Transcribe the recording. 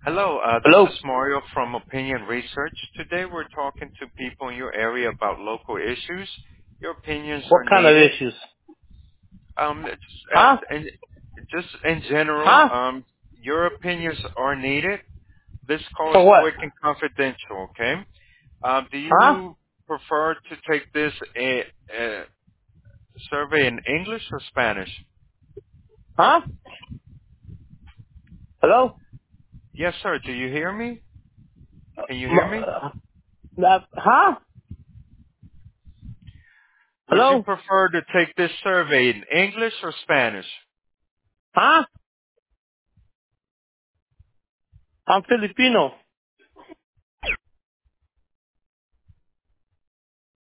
Hello, this Hello? is Mario from Opinion Research. Today we're talking to people in your area about local issues. Your opinions What are kind of needed. issues? Huh? Just in general, Huh? your opinions are needed. This call is For what? quick and confidential, okay? Do Huh? you prefer to take this survey in English or Spanish? Huh? Hello? Yes, sir. Do you hear me? Can you M- hear me? huh? Would you Hello? prefer to take this survey in English or Spanish? Huh? I'm Filipino.